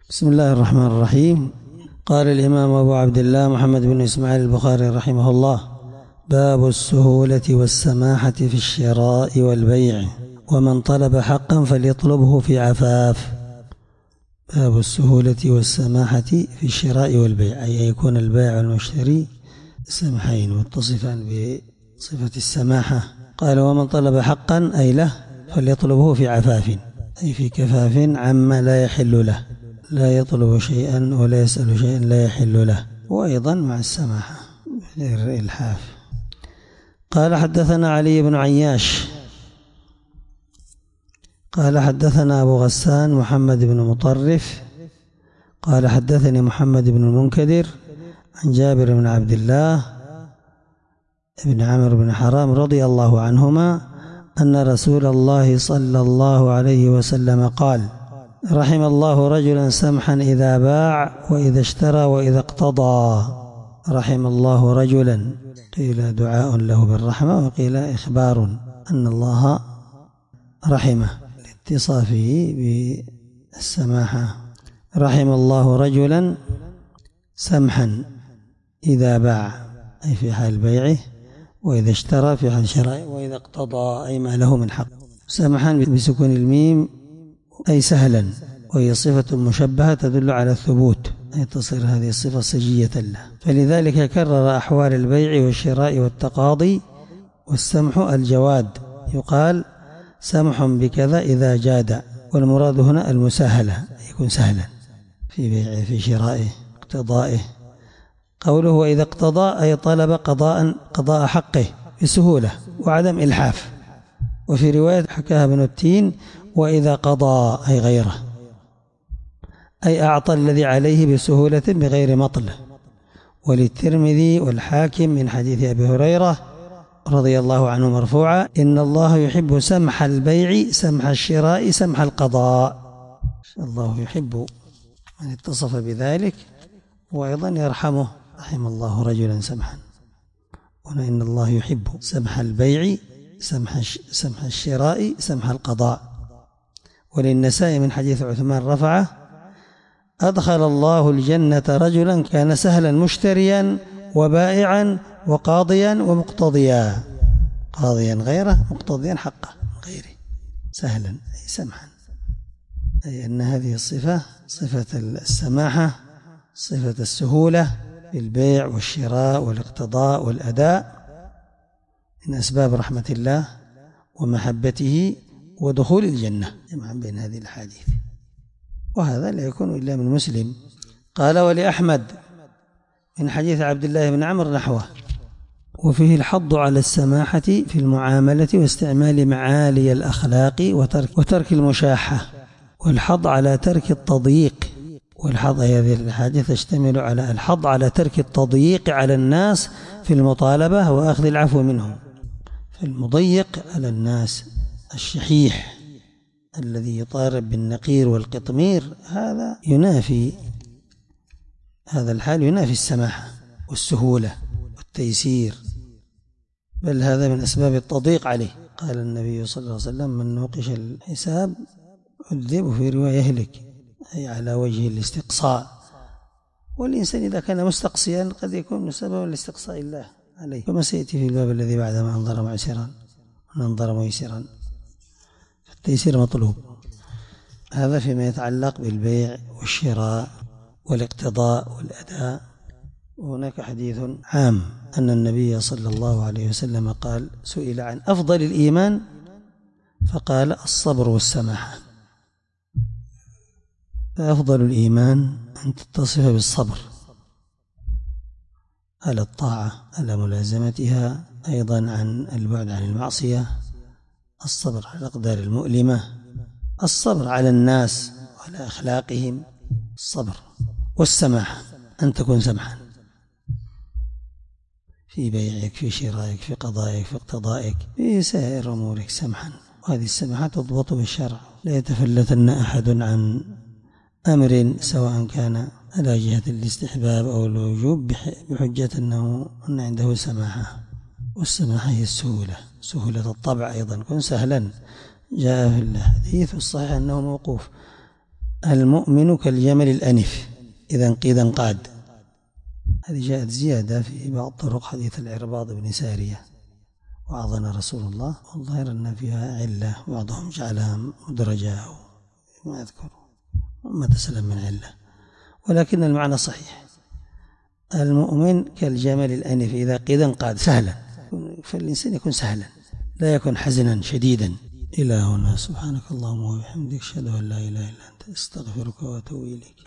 بسم الله الرحمن الرحيم. قال الإمام أبو عبد الله محمد بن إسماعيل البخاري رحمه الله: باب السهولة والسماحة في الشراء والبيع، ومن طلب حقا فليطلبه في عفاف. باب السهولة والسماحة في الشراء والبيع، أي يكون البائع والمشتري سمحين متصفان بصفة السماحة. قال: ومن طلب حقا أي له فليطلبه في عفاف، أي في كفاف عما لا يحل له، لا يطلب شيئا ولا يسأل شيئا لا يحل له، وأيضا مع السماحة غير الإلحاف. قال: حدثنا علي بن عياش قال: حدثنا أبو غسان محمد بن مطرف قال: حدثني محمد بن المنكدر عن جابر بن عبد الله بن عمرو بن حرام رضي الله عنهما أن رسول الله صلى الله عليه وسلم قال: رحم الله رجلا سمحا إذا باع وإذا اشترى وإذا اقتضى. رحم الله رجلا، قيل دعاء له بالرحمة، وقيل إخبار أن الله رحمه لاتصافه بالسماحة. رحم الله رجلا سمحا إذا باع، أي في حال بيعه، وإذا اشترى في حال شرائه، وإذا اقتضى أي ما له من حق. سمحا بسكون الميم أي سهلا، وهي صفة مشبهة تدل على الثبوت، أي تصير هذه الصفة سجية له. فلذلك كرر أحوال البيع والشراء والتقاضي. والسمح الجواد، يقال سمح بكذا إذا جاد، والمراد هنا المساهلة، يكون سهلا في بيعه في شرائه اقتضائه. قوله وإذا اقتضى أي طلب قضاء حقه بسهولة وعدم إلحاف. وفي رواية حكاها ابن التين: وإذا قضى أي غيره، أي أعطى الذي عليه بسهولة بغير مطل. وللترمذي والحاكم من حديث أبي هريرة رضي الله عنه مرفوعا: إن الله يحب سمح البيع سمح الشراء سمح القضاء. الله يحب من اتصف بذلك، وأيضا يرحمه: رحم الله رجلا سمحا. وإن الله يحب سمح البيع سمح الشراء سمح القضاء. وللنسائي من حديث عثمان رفعه: أدخل الله الجنة رجلا كان سهلا مشتريا وبائعا وقاضيا ومقتضيا، قاضيا غيره مقتضيا حقه غيره، سهلا أي سمحا، أي أن هذه الصفة صفة السماحة، صفة السهولة في البيع والشراء والاقتضاء والأداء، من أسباب رحمة الله ومحبته ودخول الجنة، جمعا بين هذه الأحاديث. وهذا لا يكون إلا من مسلم. قال: ولأحمد من حديث عبد الله بن عمرو نحوه. وفيه الحض على السماحة في المعاملة واستعمال معالي الأخلاق وترك المشاحة، والحض على ترك التضييق. والحض هذه الحديث تشتمل على الحض على ترك التضييق على الناس في المطالبة وأخذ العفو منهم. فالمضيق على الناس الشحيح الذي يطالب بالنقير والقطمير، هذا ينافي، هذا الحال ينافي السماحة والسهولة والتيسير، بل هذا من أسباب التضييق عليه. قال النبي صلى الله عليه وسلم: من نوقش الحساب عذب، في رواية يهلك، أي على وجه الاستقصاء. والإنسان إذا كان مستقصيا قد يكون سببا لاستقصاء الله عليه، كما سيأتي في الباب الذي بعد: ما أنظر معسرا وننظر ميسرا. فالتيسير مطلوب. هذا فيما يتعلق بالبيع والشراء والاقتضاء والأداء. وهناك حديث عام أن النبي صلى الله عليه وسلم قال: سئل عن أفضل الإيمان فقال: الصبر والسماحة. فأفضل الإيمان أن تتصف بالصبر على الطاعة، على ملازمتها، أيضا عن البعد عن المعصية، الصبر على الأقدار المؤلمة، الصبر على الناس وعلى أخلاقهم، الصبر والسماحة، أن تكون سمحا في بيعك في شرائك في قضائك في اقتضائك في سائر أمورك سمحا. وهذه السماحة تضبط بالشرع، لا يتفلتن أحد عن أمر سواء كان على جهة الاستحباب أو الوجوب بحجة أن عنده سماحة. والسماحة هي السهولة، سهولة الطبع، أيضا كن سهلا. جاء في الحديث الصحيح أنه موقوف: المؤمن كالجمل الأنف إذا انقاد. هذه جاءت زيادة في بعض طرق حديث العرباض بن سارية وعظنا رسول الله، والظاهر أن فيها علة، بعضهم جعلها مدرجة ما أذكر ما تسلم من علة، ولكن المعنى صحيح. المؤمن كالجمل الأنف إذا قيد انقاد، سهلا، فالإنسان يكون سهلا لا يكون حزنا شديدا. إلى هنا، سبحانك اللهم وبحمدك، أشهد أن لا إله إلا أنت، أستغفرك وأتوب إليك.